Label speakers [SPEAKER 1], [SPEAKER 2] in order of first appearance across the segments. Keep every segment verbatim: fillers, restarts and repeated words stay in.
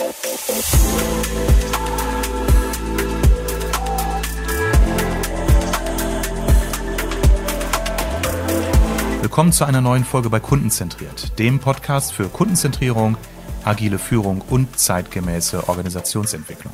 [SPEAKER 1] Willkommen zu einer neuen Folge bei Kundenzentriert, dem Podcast für Kundenzentrierung, agile Führung und zeitgemäße Organisationsentwicklung.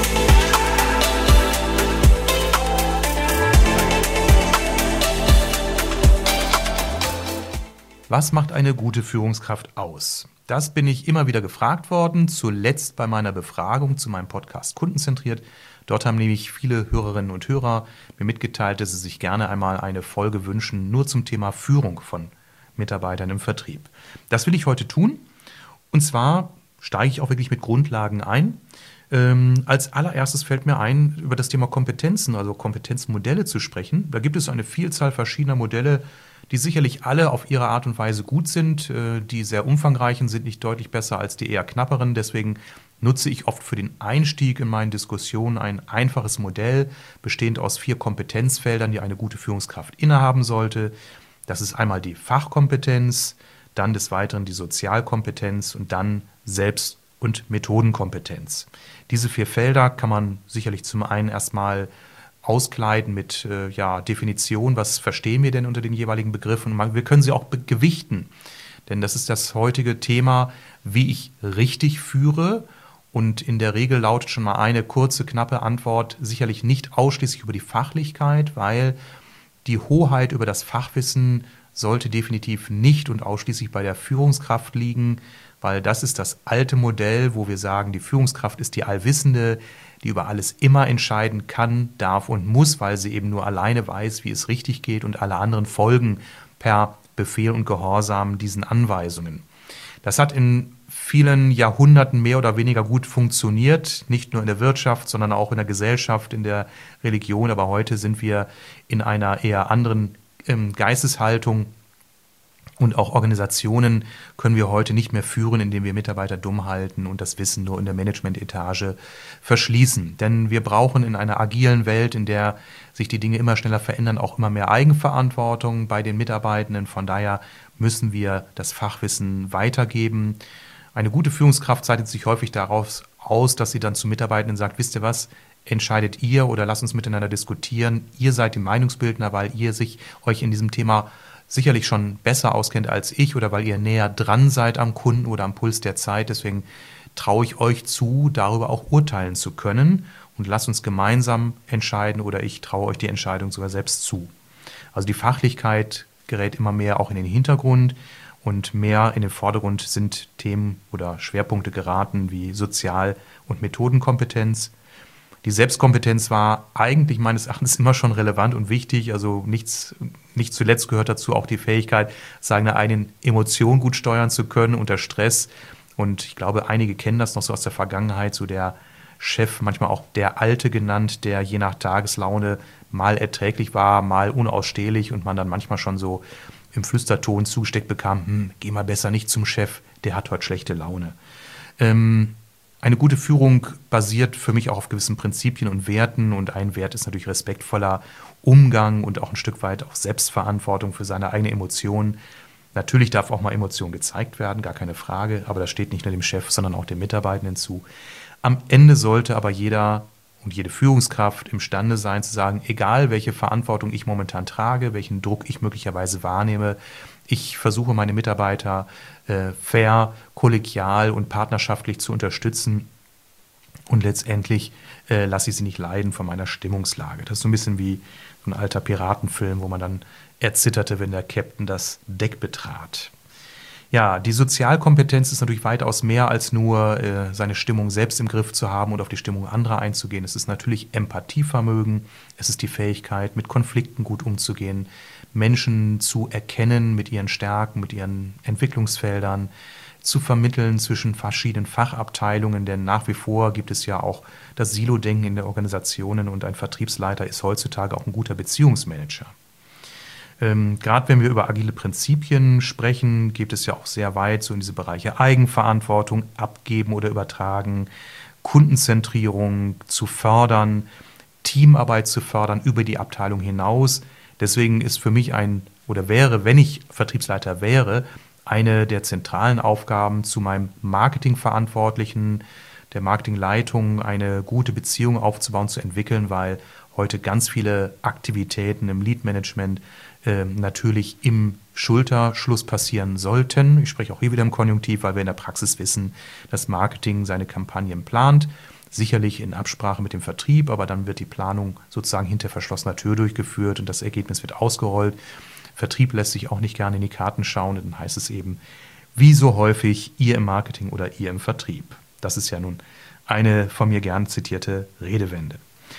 [SPEAKER 1] Was macht eine gute Führungskraft aus? Das bin ich immer wieder gefragt worden, zuletzt bei meiner Befragung zu meinem Podcast Kundenzentriert. Dort haben nämlich viele Hörerinnen und Hörer mir mitgeteilt, dass sie sich gerne einmal eine Folge wünschen, nur zum Thema Führung von Mitarbeitern im Vertrieb. Das will ich heute tun. Und zwar steige ich auch wirklich mit Grundlagen ein. Ähm, als allererstes fällt mir ein, über das Thema Kompetenzen, also Kompetenzmodelle zu sprechen. Da gibt es eine Vielzahl verschiedener Modelle, die sicherlich alle auf ihre Art und Weise gut sind. Die sehr umfangreichen sind nicht deutlich besser als die eher knapperen. Deswegen nutze ich oft für den Einstieg in meinen Diskussionen ein einfaches Modell, bestehend aus vier Kompetenzfeldern, die eine gute Führungskraft innehaben sollte. Das ist einmal die Fachkompetenz, dann des Weiteren die Sozialkompetenz und dann Selbst- und Methodenkompetenz. Diese vier Felder kann man sicherlich zum einen erstmal auskleiden mit äh, ja, Definition, was verstehen wir denn unter den jeweiligen Begriffen. Man, wir können sie auch gewichten, denn das ist das heutige Thema, wie ich richtig führe. Und in der Regel lautet schon mal eine kurze, knappe Antwort sicherlich nicht ausschließlich über die Fachlichkeit, weil die Hoheit über das Fachwissen sollte definitiv nicht und ausschließlich bei der Führungskraft liegen, weil das ist das alte Modell, wo wir sagen, die Führungskraft ist die Allwissende, die über alles immer entscheiden kann, darf und muss, weil sie eben nur alleine weiß, wie es richtig geht und alle anderen folgen per Befehl und Gehorsam diesen Anweisungen. Das hat in vielen Jahrhunderten mehr oder weniger gut funktioniert, nicht nur in der Wirtschaft, sondern auch in der Gesellschaft, in der Religion. Aber heute sind wir in einer eher anderen ähm, Geisteshaltung. Und auch Organisationen können wir heute nicht mehr führen, indem wir Mitarbeiter dumm halten und das Wissen nur in der Management-Etage verschließen. Denn wir brauchen in einer agilen Welt, in der sich die Dinge immer schneller verändern, auch immer mehr Eigenverantwortung bei den Mitarbeitenden. Von daher müssen wir das Fachwissen weitergeben. Eine gute Führungskraft zeichnet sich häufig daraus aus, dass sie dann zu Mitarbeitenden sagt, wisst ihr was, entscheidet ihr oder lasst uns miteinander diskutieren. Ihr seid die Meinungsbildner, weil ihr sich euch in diesem Thema sicherlich schon besser auskennt als ich oder weil ihr näher dran seid am Kunden oder am Puls der Zeit. Deswegen traue ich euch zu, darüber auch urteilen zu können und lasst uns gemeinsam entscheiden oder ich traue euch die Entscheidung sogar selbst zu. Also die Fachlichkeit gerät immer mehr auch in den Hintergrund und mehr in den Vordergrund sind Themen oder Schwerpunkte geraten wie Sozial- und Methodenkompetenz. Die Selbstkompetenz war eigentlich meines Erachtens immer schon relevant und wichtig. Also nichts, nicht zuletzt gehört dazu auch die Fähigkeit, seine eigenen Emotionen gut steuern zu können unter Stress. Und ich glaube, einige kennen das noch so aus der Vergangenheit, so der Chef, manchmal auch der Alte genannt, der je nach Tageslaune mal erträglich war, mal unausstehlich und man dann manchmal schon so im Flüsterton zugesteckt bekam, hm, geh mal besser nicht zum Chef, der hat heute schlechte Laune. Ähm, Eine gute Führung basiert für mich auch auf gewissen Prinzipien und Werten und ein Wert ist natürlich respektvoller Umgang und auch ein Stück weit auch Selbstverantwortung für seine eigene Emotionen. Natürlich darf auch mal Emotion gezeigt werden, gar keine Frage, aber das steht nicht nur dem Chef, sondern auch den Mitarbeitenden zu. Am Ende sollte aber jeder und jede Führungskraft imstande sein zu sagen, egal welche Verantwortung ich momentan trage, welchen Druck ich möglicherweise wahrnehme, ich versuche meine Mitarbeiter äh, fair, kollegial und partnerschaftlich zu unterstützen und letztendlich äh, lasse ich sie nicht leiden von meiner Stimmungslage. Das ist so ein bisschen wie so ein alter Piratenfilm, wo man dann erzitterte, wenn der Captain das Deck betrat. Ja, die Sozialkompetenz ist natürlich weitaus mehr als nur äh, seine Stimmung selbst im Griff zu haben und auf die Stimmung anderer einzugehen. Es ist natürlich Empathievermögen, es ist die Fähigkeit, mit Konflikten gut umzugehen, Menschen zu erkennen mit ihren Stärken, mit ihren Entwicklungsfeldern, zu vermitteln zwischen verschiedenen Fachabteilungen, denn nach wie vor gibt es ja auch das Silo-Denken in den Organisationen und ein Vertriebsleiter ist heutzutage auch ein guter Beziehungsmanager. Ähm, gerade wenn wir über agile Prinzipien sprechen, geht es ja auch sehr weit so in diese Bereiche Eigenverantwortung, abgeben oder übertragen, Kundenzentrierung zu fördern, Teamarbeit zu fördern über die Abteilung hinaus. Deswegen ist für mich ein, oder wäre, wenn ich Vertriebsleiter wäre, eine der zentralen Aufgaben zu meinem Marketingverantwortlichen der Marketingleitung eine gute Beziehung aufzubauen, zu entwickeln, weil heute ganz viele Aktivitäten im Lead-Management äh, natürlich im Schulterschluss passieren sollten. Ich spreche auch hier wieder im Konjunktiv, weil wir in der Praxis wissen, dass Marketing seine Kampagnen plant, sicherlich in Absprache mit dem Vertrieb, aber dann wird die Planung sozusagen hinter verschlossener Tür durchgeführt und das Ergebnis wird ausgerollt. Vertrieb lässt sich auch nicht gerne in die Karten schauen und dann heißt es eben, wie so häufig, ihr im Marketing oder ihr im Vertrieb. Das ist ja nun eine von mir gern zitierte Redewende.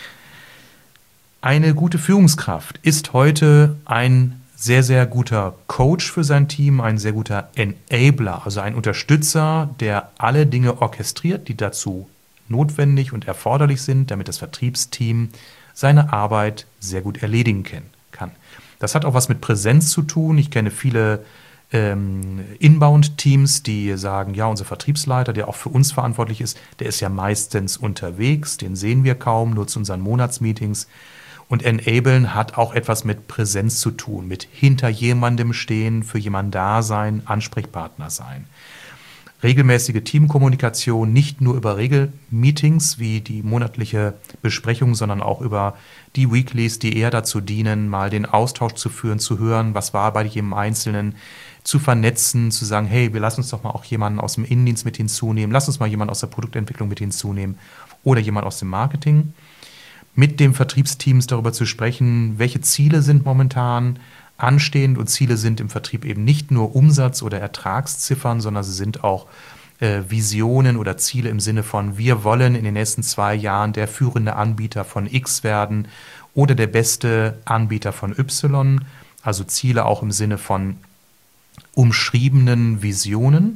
[SPEAKER 1] Eine gute Führungskraft ist heute ein sehr, sehr guter Coach für sein Team, ein sehr guter Enabler, also ein Unterstützer, der alle Dinge orchestriert, die dazu notwendig und erforderlich sind, damit das Vertriebsteam seine Arbeit sehr gut erledigen kann. Das hat auch was mit Präsenz zu tun. Ich kenne viele ähm, Inbound-Teams, die sagen, ja, unser Vertriebsleiter, der auch für uns verantwortlich ist, der ist ja meistens unterwegs, den sehen wir kaum, nur zu unseren Monatsmeetings. Und Enablen hat auch etwas mit Präsenz zu tun, mit hinter jemandem stehen, für jemanden da sein, Ansprechpartner sein. Regelmäßige Teamkommunikation, nicht nur über Regelmeetings wie die monatliche Besprechung, sondern auch über die Weeklies, die eher dazu dienen, mal den Austausch zu führen, zu hören, was war bei jedem Einzelnen, zu vernetzen, zu sagen, hey, wir lassen uns doch mal auch jemanden aus dem Innendienst mit hinzunehmen, lass uns mal jemanden aus der Produktentwicklung mit hinzunehmen oder jemand aus dem Marketing. Mit dem Vertriebsteams darüber zu sprechen, welche Ziele sind momentan anstehend und Ziele sind im Vertrieb eben nicht nur Umsatz- oder Ertragsziffern, sondern sie sind auch äh, Visionen oder Ziele im Sinne von, wir wollen in den nächsten zwei Jahren der führende Anbieter von X werden oder der beste Anbieter von Y, also Ziele auch im Sinne von umschriebenen Visionen.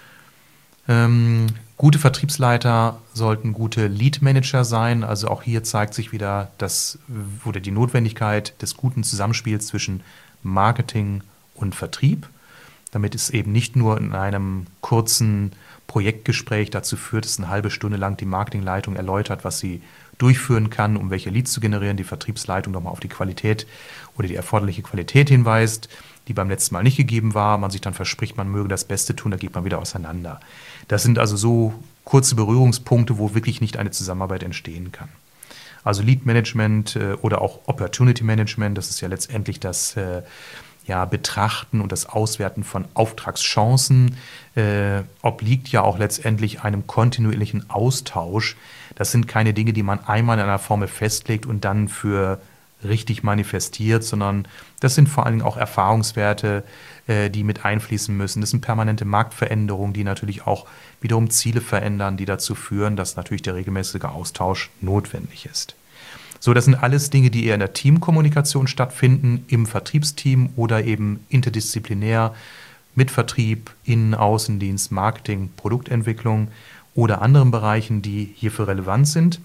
[SPEAKER 1] Ähm, gute Vertriebsleiter sollten gute Lead-Manager sein, also auch hier zeigt sich wieder das oder die Notwendigkeit des guten Zusammenspiels zwischen Marketing und Vertrieb, damit es eben nicht nur in einem kurzen Projektgespräch dazu führt, dass eine halbe Stunde lang die Marketingleitung erläutert, was sie durchführen kann, um welche Leads zu generieren, die Vertriebsleitung nochmal auf die Qualität oder die erforderliche Qualität hinweist, die beim letzten Mal nicht gegeben war, man sich dann verspricht, man möge das Beste tun, da geht man wieder auseinander. Das sind also so kurze Berührungspunkte, wo wirklich nicht eine Zusammenarbeit entstehen kann. Also Lead Management äh, oder auch Opportunity Management, das ist ja letztendlich das äh, ja, Betrachten und das Auswerten von Auftragschancen, äh, obliegt ja auch letztendlich einem kontinuierlichen Austausch. Das sind keine Dinge, die man einmal in einer Formel festlegt und dann für richtig manifestiert, sondern das sind vor allen Dingen auch Erfahrungswerte, äh, die mit einfließen müssen. Das sind permanente Marktveränderungen, die natürlich auch wiederum Ziele verändern, die dazu führen, dass natürlich der regelmäßige Austausch notwendig ist. So, das sind alles Dinge, die eher in der Teamkommunikation stattfinden, im Vertriebsteam oder eben interdisziplinär mit Vertrieb, Innen-, Außendienst, Marketing, Produktentwicklung oder anderen Bereichen, die hierfür relevant sind.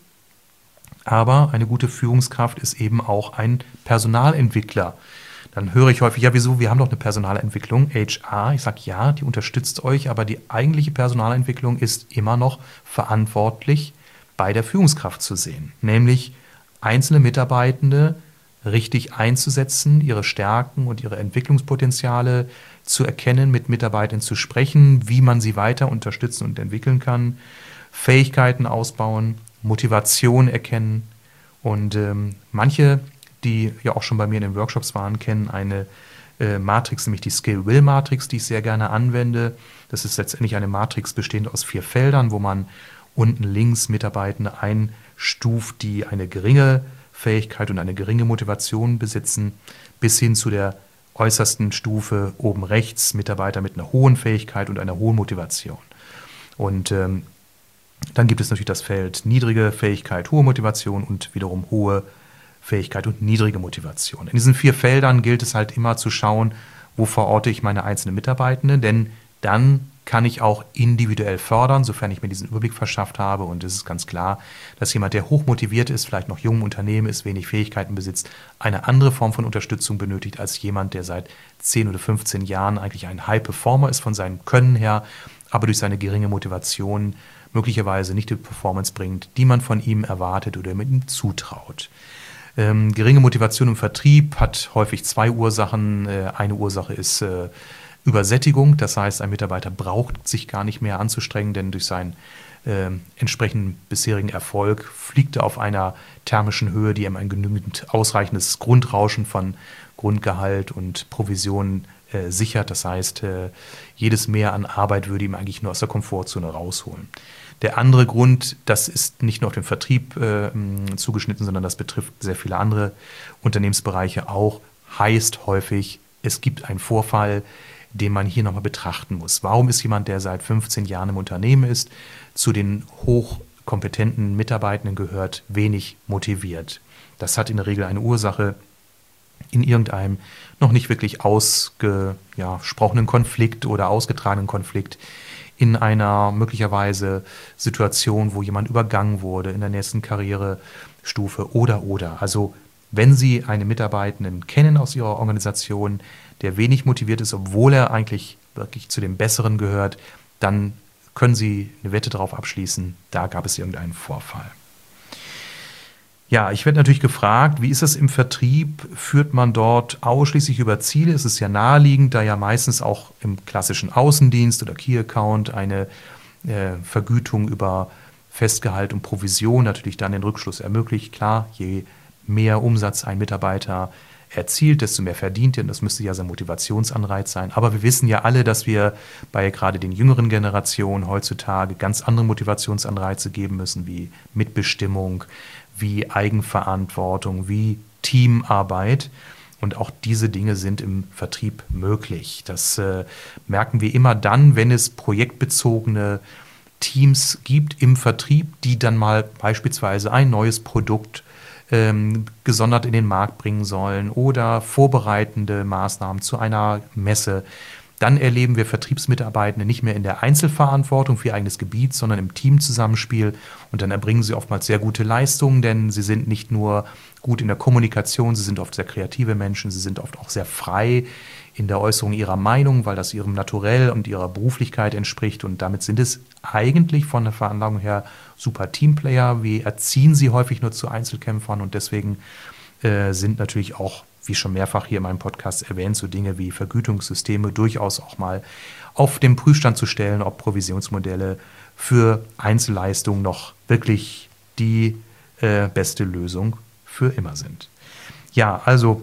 [SPEAKER 1] Aber eine gute Führungskraft ist eben auch ein Personalentwickler. Dann höre ich häufig, ja wieso, wir haben doch eine Personalentwicklung, H R. Ich sage, ja, die unterstützt euch, aber die eigentliche Personalentwicklung ist immer noch verantwortlich bei der Führungskraft zu sehen. Nämlich einzelne Mitarbeitende richtig einzusetzen, ihre Stärken und ihre Entwicklungspotenziale zu erkennen, mit Mitarbeitern zu sprechen, wie man sie weiter unterstützen und entwickeln kann, Fähigkeiten ausbauen, Motivation erkennen und ähm, manche, die ja auch schon bei mir in den Workshops waren, kennen eine äh, Matrix, nämlich die Skill-Will-Matrix, die ich sehr gerne anwende. Das ist letztendlich eine Matrix bestehend aus vier Feldern, wo man unten links Mitarbeitende einstuft, die eine geringe Fähigkeit und eine geringe Motivation besitzen, bis hin zu der äußersten Stufe oben rechts Mitarbeiter mit einer hohen Fähigkeit und einer hohen Motivation. Und ähm, dann gibt es natürlich das Feld niedrige Fähigkeit, hohe Motivation und wiederum hohe Fähigkeit und niedrige Motivation. In diesen vier Feldern gilt es halt immer zu schauen, wo verorte ich meine einzelnen Mitarbeitenden, denn dann kann ich auch individuell fördern, sofern ich mir diesen Überblick verschafft habe. Und es ist ganz klar, dass jemand, der hoch motiviert ist, vielleicht noch jung im Unternehmen ist, wenig Fähigkeiten besitzt, eine andere Form von Unterstützung benötigt als jemand, der seit zehn oder fünfzehn Jahren eigentlich ein High-Performer ist von seinem Können her, aber durch seine geringe Motivation möglicherweise nicht die Performance bringt, die man von ihm erwartet oder mit ihm zutraut. Ähm, geringe Motivation im Vertrieb hat häufig zwei Ursachen. Äh, eine Ursache ist äh, Übersättigung, das heißt, ein Mitarbeiter braucht sich gar nicht mehr anzustrengen, denn durch sein äh, entsprechenden bisherigen Erfolg, fliegt er auf einer thermischen Höhe, die ihm ein genügend ausreichendes Grundrauschen von Grundgehalt und Provisionen äh, sichert. Das heißt, äh, jedes Mehr an Arbeit würde ihm eigentlich nur aus der Komfortzone rausholen. Der andere Grund, das ist nicht nur auf den Vertrieb äh, zugeschnitten, sondern das betrifft sehr viele andere Unternehmensbereiche auch, heißt häufig, es gibt einen Vorfall, den man hier nochmal betrachten muss. Warum ist jemand, der seit fünfzehn Jahren im Unternehmen ist, zu den hochkompetenten Mitarbeitenden gehört, wenig motiviert? Das hat in der Regel eine Ursache in irgendeinem noch nicht wirklich ausgesprochenen Konflikt oder ausgetragenen Konflikt, in einer möglicherweise Situation, wo jemand übergangen wurde in der nächsten Karrierestufe oder, oder. Also wenn Sie einen Mitarbeitenden kennen aus Ihrer Organisation, der wenig motiviert ist, obwohl er eigentlich wirklich zu den Besseren gehört, dann können Sie eine Wette darauf abschließen, da gab es irgendeinen Vorfall. Ja, ich werde natürlich gefragt, wie ist es im Vertrieb? Führt man dort ausschließlich über Ziele? Es ist ja naheliegend, da ja meistens auch im klassischen Außendienst oder Key-Account eine äh, Vergütung über Festgehalt und Provision natürlich dann den Rückschluss ermöglicht. Klar, je mehr Umsatz ein Mitarbeiter erzielt, desto mehr verdient er. Und das müsste ja sein Motivationsanreiz sein. Aber wir wissen ja alle, dass wir bei gerade den jüngeren Generationen heutzutage ganz andere Motivationsanreize geben müssen, wie Mitbestimmung, wie Eigenverantwortung, wie Teamarbeit. Und auch diese Dinge sind im Vertrieb möglich. Das äh, merken wir immer dann, wenn es projektbezogene Teams gibt im Vertrieb, die dann mal beispielsweise ein neues Produkt ähm, gesondert in den Markt bringen sollen oder vorbereitende Maßnahmen zu einer Messe. Dann erleben wir Vertriebsmitarbeitende nicht mehr in der Einzelverantwortung für ihr eigenes Gebiet, sondern im Teamzusammenspiel. Und dann erbringen sie oftmals sehr gute Leistungen, denn sie sind nicht nur gut in der Kommunikation, sie sind oft sehr kreative Menschen, sie sind oft auch sehr frei in der Äußerung ihrer Meinung, weil das ihrem Naturell und ihrer Beruflichkeit entspricht. Und damit sind es eigentlich von der Veranlagung her super Teamplayer. Wir erziehen sie häufig nur zu Einzelkämpfern und deswegen äh, sind natürlich auch, wie schon mehrfach hier in meinem Podcast erwähnt, so Dinge wie Vergütungssysteme durchaus auch mal auf den Prüfstand zu stellen, ob Provisionsmodelle für Einzelleistungen noch wirklich die äh, beste Lösung für immer sind. Ja, also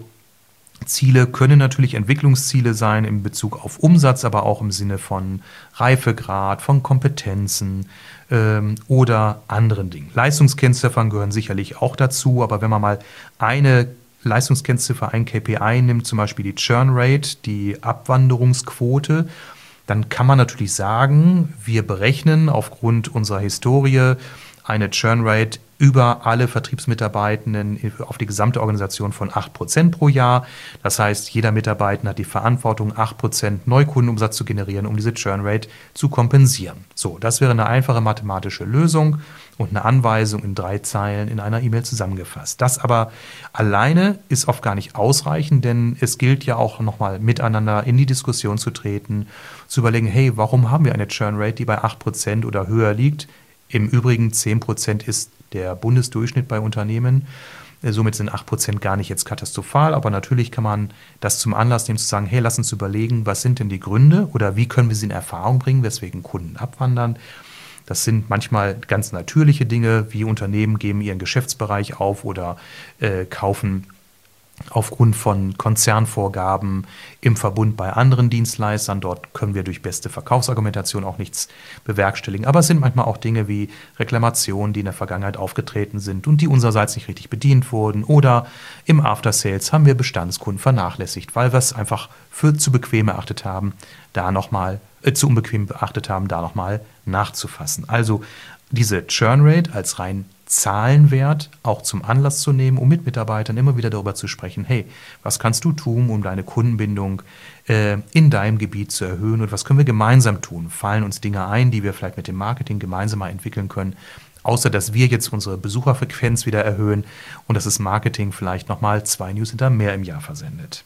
[SPEAKER 1] Ziele können natürlich Entwicklungsziele sein in Bezug auf Umsatz, aber auch im Sinne von Reifegrad, von Kompetenzen ähm, oder anderen Dingen. Leistungskennziffern gehören sicherlich auch dazu, aber wenn man mal eine Leistungskennziffer, ein K P I nimmt, zum Beispiel die Churn Rate, die Abwanderungsquote, dann kann man natürlich sagen, wir berechnen aufgrund unserer Historie eine Churn Rate über alle Vertriebsmitarbeitenden auf die gesamte Organisation von acht Prozent pro Jahr. Das heißt, jeder Mitarbeiter hat die Verantwortung, acht Prozent Neukundenumsatz zu generieren, um diese Churn Rate zu kompensieren. So, das wäre eine einfache mathematische Lösung und eine Anweisung in drei Zeilen in einer E-Mail zusammengefasst. Das aber alleine ist oft gar nicht ausreichend, denn es gilt ja auch nochmal miteinander in die Diskussion zu treten, zu überlegen, hey, warum haben wir eine Churn Rate, die bei acht Prozent oder höher liegt? Im Übrigen zehn Prozent ist der Bundesdurchschnitt bei Unternehmen. Somit sind acht Prozent gar nicht jetzt katastrophal, aber natürlich kann man das zum Anlass nehmen, zu sagen, hey, lass uns überlegen, was sind denn die Gründe oder wie können wir sie in Erfahrung bringen, weswegen Kunden abwandern. Das sind manchmal ganz natürliche Dinge, wie Unternehmen geben ihren Geschäftsbereich auf oder äh, kaufen aufgrund von Konzernvorgaben im Verbund bei anderen Dienstleistern. Dort können wir durch beste Verkaufsargumentation auch nichts bewerkstelligen. Aber es sind manchmal auch Dinge wie Reklamationen, die in der Vergangenheit aufgetreten sind und die unsererseits nicht richtig bedient wurden. Oder im After Sales haben wir Bestandskunden vernachlässigt, weil wir es einfach für zu bequem erachtet haben, da nochmal, äh, zu unbequem beachtet haben, da nochmal nachzufassen. Also diese Churn Rate als rein Zahlenwert auch zum Anlass zu nehmen, um mit Mitarbeitern immer wieder darüber zu sprechen, hey, was kannst du tun, um deine Kundenbindung äh, in deinem Gebiet zu erhöhen und was können wir gemeinsam tun? Fallen uns Dinge ein, die wir vielleicht mit dem Marketing gemeinsam mal entwickeln können, außer dass wir jetzt unsere Besucherfrequenz wieder erhöhen und dass das Marketing vielleicht nochmal zwei Newsletter mehr im Jahr versendet.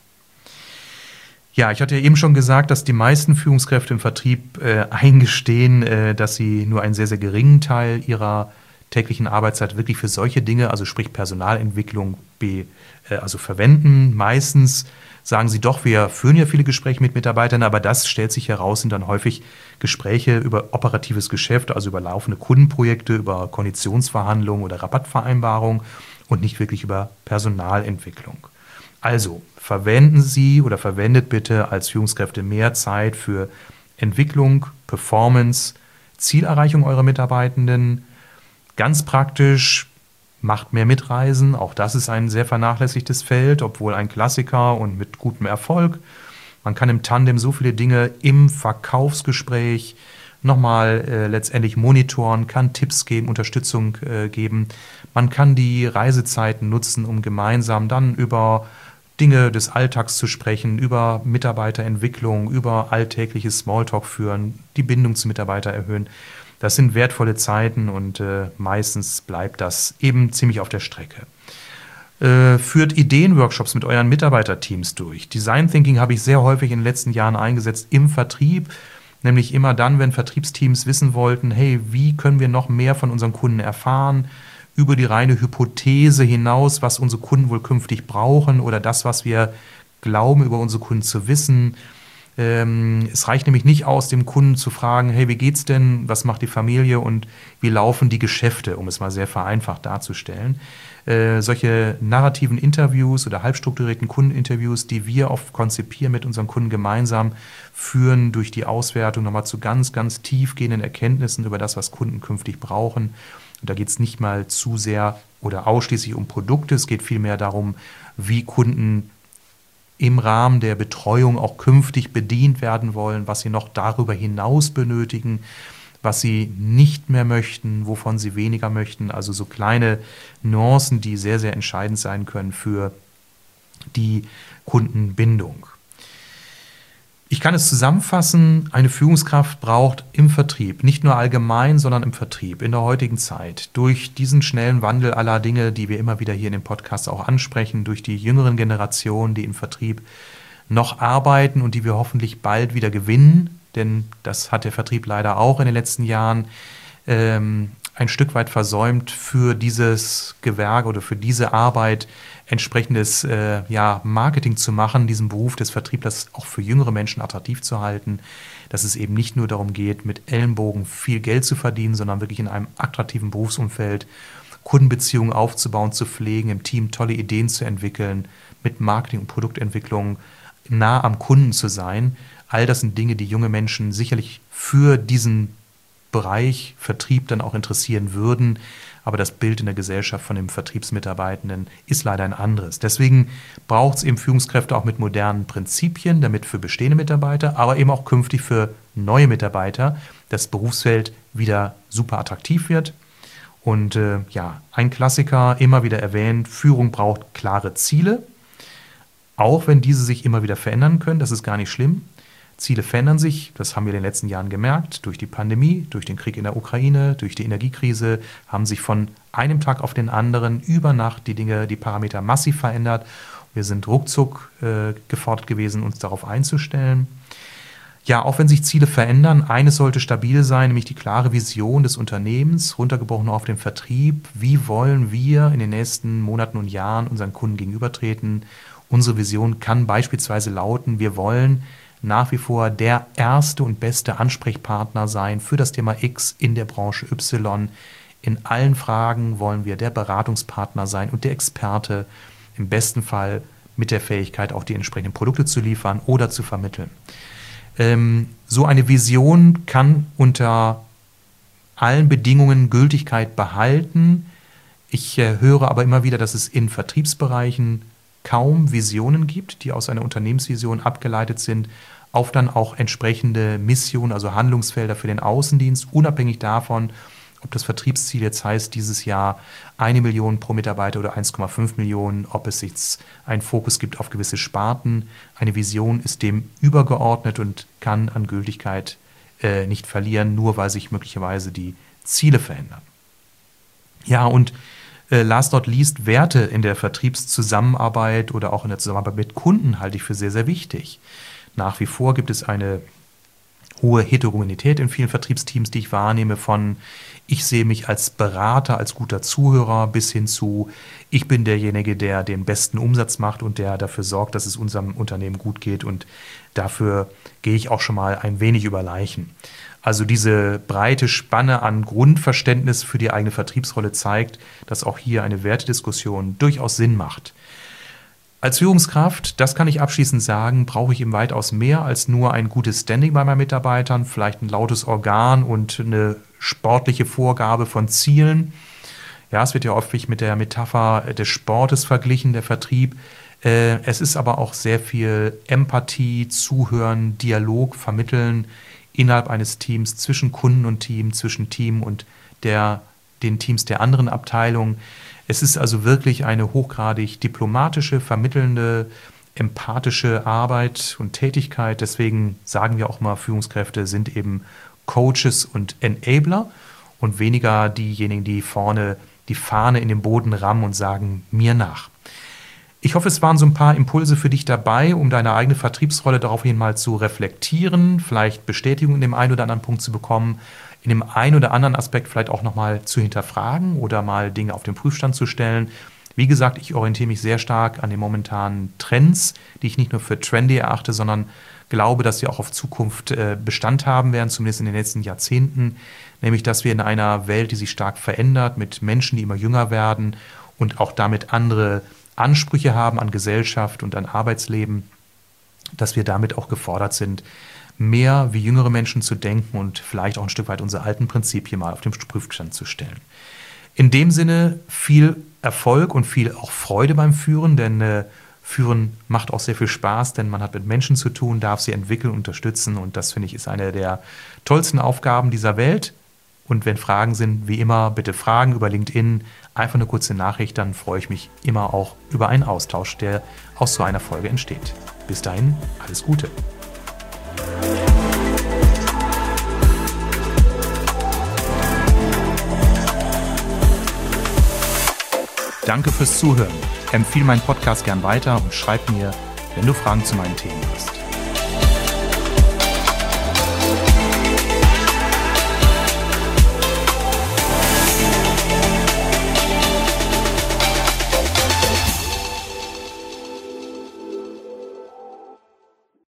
[SPEAKER 1] Ja, ich hatte ja eben schon gesagt, dass die meisten Führungskräfte im Vertrieb äh, eingestehen, äh, dass sie nur einen sehr, sehr geringen Teil ihrer täglichen Arbeitszeit wirklich für solche Dinge, also sprich Personalentwicklung, be, äh, also verwenden. Meistens sagen sie doch, wir führen ja viele Gespräche mit Mitarbeitern, aber das stellt sich heraus, sind dann häufig Gespräche über operatives Geschäft, also über laufende Kundenprojekte, über Konditionsverhandlungen oder Rabattvereinbarungen und nicht wirklich über Personalentwicklung. Also verwenden Sie oder verwendet bitte als Führungskräfte mehr Zeit für Entwicklung, Performance, Zielerreichung eurer Mitarbeitenden. Ganz praktisch, macht mehr Mitreisen. Auch das ist ein sehr vernachlässigtes Feld, obwohl ein Klassiker und mit gutem Erfolg. Man kann im Tandem so viele Dinge im Verkaufsgespräch nochmal äh, letztendlich monitoren, kann Tipps geben, Unterstützung äh, geben. Man kann die Reisezeiten nutzen, um gemeinsam dann über Dinge des Alltags zu sprechen, über Mitarbeiterentwicklung, über alltägliches Smalltalk führen, die Bindung zu Mitarbeitern erhöhen. Das sind wertvolle Zeiten und äh, meistens bleibt das eben ziemlich auf der Strecke. Äh, führt Ideenworkshops mit euren Mitarbeiterteams durch. Design Thinking habe ich sehr häufig in den letzten Jahren eingesetzt im Vertrieb, nämlich immer dann, wenn Vertriebsteams wissen wollten, hey, wie können wir noch mehr von unseren Kunden erfahren, über die reine Hypothese hinaus, was unsere Kunden wohl künftig brauchen oder das, was wir glauben, über unsere Kunden zu wissen. Ähm, es reicht nämlich nicht aus, dem Kunden zu fragen, hey, wie geht's denn, was macht die Familie und wie laufen die Geschäfte, um es mal sehr vereinfacht darzustellen. Äh, solche narrativen Interviews oder halbstrukturierten Kundeninterviews, die wir oft konzipieren mit unseren Kunden gemeinsam, führen durch die Auswertung nochmal zu ganz, ganz tiefgehenden Erkenntnissen über das, was Kunden künftig brauchen. Und da geht es nicht mal zu sehr oder ausschließlich um Produkte, es geht vielmehr darum, wie Kunden im Rahmen der Betreuung auch künftig bedient werden wollen, was sie noch darüber hinaus benötigen, was sie nicht mehr möchten, wovon sie weniger möchten. Also so kleine Nuancen, die sehr, sehr entscheidend sein können für die Kundenbindung. Ich kann es zusammenfassen, eine Führungskraft braucht im Vertrieb, nicht nur allgemein, sondern im Vertrieb in der heutigen Zeit, durch diesen schnellen Wandel aller Dinge, die wir immer wieder hier in dem Podcast auch ansprechen, durch die jüngeren Generationen, die im Vertrieb noch arbeiten und die wir hoffentlich bald wieder gewinnen, denn das hat der Vertrieb leider auch in den letzten Jahren ähm, ein Stück weit versäumt, für dieses Gewerk oder für diese Arbeit entsprechendes äh, ja, Marketing zu machen, diesen Beruf des Vertrieblers auch für jüngere Menschen attraktiv zu halten, dass es eben nicht nur darum geht, mit Ellenbogen viel Geld zu verdienen, sondern wirklich in einem attraktiven Berufsumfeld Kundenbeziehungen aufzubauen, zu pflegen, im Team tolle Ideen zu entwickeln, mit Marketing und Produktentwicklung nah am Kunden zu sein. All das sind Dinge, die junge Menschen sicherlich für diesen Bereich Vertrieb dann auch interessieren würden. Aber das Bild in der Gesellschaft von dem Vertriebsmitarbeitenden ist leider ein anderes. Deswegen braucht es eben Führungskräfte auch mit modernen Prinzipien, damit für bestehende Mitarbeiter, aber eben auch künftig für neue Mitarbeiter das Berufsfeld wieder super attraktiv wird. Und äh, ja, ein Klassiker, immer wieder erwähnt, Führung braucht klare Ziele, auch wenn diese sich immer wieder verändern können, das ist gar nicht schlimm. Ziele verändern sich, das haben wir in den letzten Jahren gemerkt, durch die Pandemie, durch den Krieg in der Ukraine, durch die Energiekrise, haben sich von einem Tag auf den anderen über Nacht die Dinge, die Parameter massiv verändert. Wir sind ruckzuck äh, gefordert gewesen, uns darauf einzustellen. Ja, auch wenn sich Ziele verändern, eines sollte stabil sein, nämlich die klare Vision des Unternehmens, runtergebrochen auf den Vertrieb. Wie wollen wir in den nächsten Monaten und Jahren unseren Kunden gegenübertreten? Unsere Vision kann beispielsweise lauten, wir wollen nach wie vor der erste und beste Ansprechpartner sein für das Thema X in der Branche Y. In allen Fragen wollen wir der Beratungspartner sein und der Experte, im besten Fall mit der Fähigkeit, auch die entsprechenden Produkte zu liefern oder zu vermitteln. Ähm, so eine Vision kann unter allen Bedingungen Gültigkeit behalten. Ich äh, höre aber immer wieder, dass es in Vertriebsbereichen kaum Visionen gibt, die aus einer Unternehmensvision abgeleitet sind, auf dann auch entsprechende Missionen, also Handlungsfelder für den Außendienst, unabhängig davon, ob das Vertriebsziel jetzt heißt, dieses Jahr eine Million pro Mitarbeiter oder eins Komma fünf Millionen, ob es jetzt einen Fokus gibt auf gewisse Sparten. Eine Vision ist dem übergeordnet und kann an Gültigkeit äh, nicht verlieren, nur weil sich möglicherweise die Ziele verändern. Ja, und äh, last not least, Werte in der Vertriebszusammenarbeit oder auch in der Zusammenarbeit mit Kunden halte ich für sehr, sehr wichtig. Nach wie vor gibt es eine hohe Heterogenität in vielen Vertriebsteams, die ich wahrnehme, von ich sehe mich als Berater, als guter Zuhörer bis hin zu ich bin derjenige, der den besten Umsatz macht und der dafür sorgt, dass es unserem Unternehmen gut geht, und dafür gehe ich auch schon mal ein wenig über Leichen. Also diese breite Spanne an Grundverständnis für die eigene Vertriebsrolle zeigt, dass auch hier eine Wertediskussion durchaus Sinn macht. Als Führungskraft, das kann ich abschließend sagen, brauche ich eben weitaus mehr als nur ein gutes Standing bei meinen Mitarbeitern, vielleicht ein lautes Organ und eine sportliche Vorgabe von Zielen. Ja, es wird ja häufig mit der Metapher des Sportes verglichen, der Vertrieb. Es ist aber auch sehr viel Empathie, Zuhören, Dialog, Vermitteln innerhalb eines Teams, zwischen Kunden und Team, zwischen Team und der, den Teams der anderen Abteilungen. Es ist also wirklich eine hochgradig diplomatische, vermittelnde, empathische Arbeit und Tätigkeit. Deswegen sagen wir auch mal, Führungskräfte sind eben Coaches und Enabler und weniger diejenigen, die vorne die Fahne in den Boden rammen und sagen, mir nach. Ich hoffe, es waren so ein paar Impulse für dich dabei, um deine eigene Vertriebsrolle daraufhin mal zu reflektieren, vielleicht Bestätigung in dem einen oder anderen Punkt zu bekommen, in dem einen oder anderen Aspekt vielleicht auch nochmal zu hinterfragen oder mal Dinge auf den Prüfstand zu stellen. Wie gesagt, ich orientiere mich sehr stark an den momentanen Trends, die ich nicht nur für trendy erachte, sondern glaube, dass sie auch auf Zukunft Bestand haben werden, zumindest in den letzten Jahrzehnten. Nämlich, dass wir in einer Welt, die sich stark verändert, mit Menschen, die immer jünger werden und auch damit andere Ansprüche haben an Gesellschaft und an Arbeitsleben, dass wir damit auch gefordert sind, mehr wie jüngere Menschen zu denken und vielleicht auch ein Stück weit unsere alten Prinzipien mal auf den Prüfstand zu stellen. In dem Sinne viel Erfolg und viel auch Freude beim Führen, denn äh, Führen macht auch sehr viel Spaß, denn man hat mit Menschen zu tun, darf sie entwickeln, unterstützen, und das, finde ich, ist eine der tollsten Aufgaben dieser Welt. Und wenn Fragen sind, wie immer, bitte Fragen über LinkedIn, einfach eine kurze Nachricht, dann freue ich mich immer auch über einen Austausch, der aus so einer Folge entsteht. Bis dahin, alles Gute. Danke fürs Zuhören. Empfehle meinen Podcast gern weiter und schreib mir, wenn du Fragen zu meinen Themen hast.